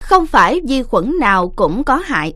không phải vi khuẩn nào cũng có hại.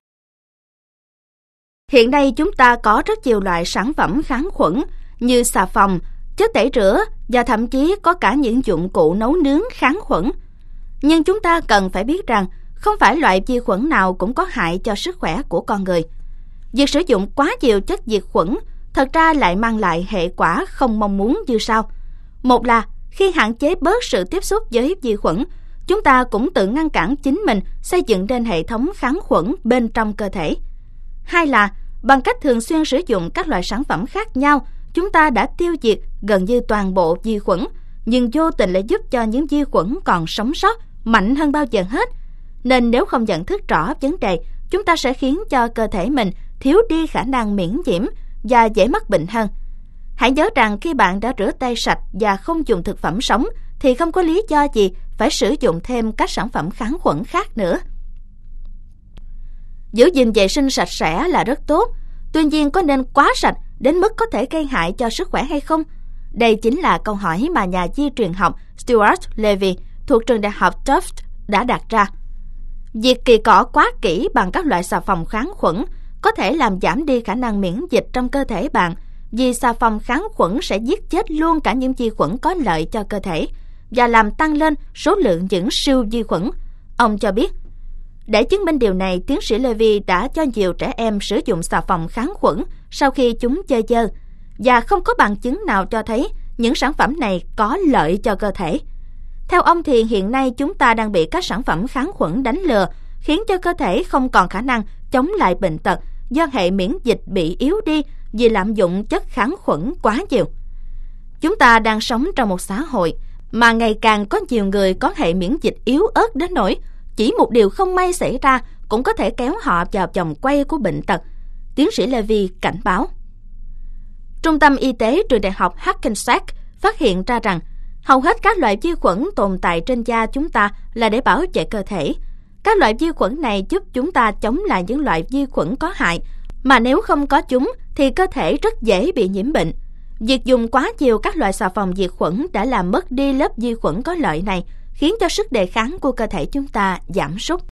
Hiện nay chúng ta có rất nhiều loại sản phẩm kháng khuẩn như xà phòng, chất tẩy rửa và thậm chí có cả những dụng cụ nấu nướng kháng khuẩn. Nhưng chúng ta cần phải biết rằng không phải loại vi khuẩn nào cũng có hại cho sức khỏe của con người. Việc sử dụng quá nhiều chất diệt khuẩn thật ra lại mang lại hệ quả không mong muốn như sau. Một là khi hạn chế bớt sự tiếp xúc với vi khuẩn, chúng ta cũng tự ngăn cản chính mình xây dựng nên hệ thống kháng khuẩn bên trong cơ thể. Hai là bằng cách thường xuyên sử dụng các loại sản phẩm khác nhau, chúng ta đã tiêu diệt gần như toàn bộ vi khuẩn, nhưng vô tình lại giúp cho những vi khuẩn còn sống sót mạnh hơn bao giờ hết. Nên nếu không nhận thức rõ vấn đề, chúng ta sẽ khiến cho cơ thể mình thiếu đi khả năng miễn nhiễm và dễ mắc bệnh hơn. Hãy nhớ rằng khi bạn đã rửa tay sạch và không dùng thực phẩm sống thì không có lý do gì phải sử dụng thêm các sản phẩm kháng khuẩn khác nữa. Giữ gìn vệ sinh sạch sẽ là rất tốt, tuy nhiên có nên quá sạch đến mức có thể gây hại cho sức khỏe hay không? Đây chính là câu hỏi mà nhà di truyền học Stuart Levy thuộc trường đại học Tufts đã đặt ra. Việc kỳ cọ quá kỹ bằng các loại xà phòng kháng khuẩn có thể làm giảm đi khả năng miễn dịch trong cơ thể bạn, vì xà phòng kháng khuẩn sẽ giết chết luôn cả những vi khuẩn có lợi cho cơ thể và làm tăng lên số lượng những siêu vi khuẩn. Ông cho biết, để chứng minh điều này, tiến sĩ Levy đã cho nhiều trẻ em sử dụng xà phòng kháng khuẩn sau khi chúng chơi dơ, và không có bằng chứng nào cho thấy những sản phẩm này có lợi cho cơ thể. Theo ông thì hiện nay chúng ta đang bị các sản phẩm kháng khuẩn đánh lừa, khiến cho cơ thể không còn khả năng chống lại bệnh tật do hệ miễn dịch bị yếu đi vì lạm dụng chất kháng khuẩn quá nhiều. Chúng ta đang sống trong một xã hội mà ngày càng có nhiều người có hệ miễn dịch yếu ớt đến nỗi chỉ một điều không may xảy ra cũng có thể kéo họ vào vòng quay của bệnh tật, tiến sĩ Levy cảnh báo. Trung tâm Y tế trường đại học Hackensack phát hiện ra rằng hầu hết các loại vi khuẩn tồn tại trên da chúng ta là để bảo vệ cơ thể. Các loại vi khuẩn này giúp chúng ta chống lại những loại vi khuẩn có hại, mà nếu không có chúng thì cơ thể rất dễ bị nhiễm bệnh. Việc dùng quá nhiều các loại xà phòng diệt khuẩn đã làm mất đi lớp vi khuẩn có lợi này, khiến cho sức đề kháng của cơ thể chúng ta giảm sút.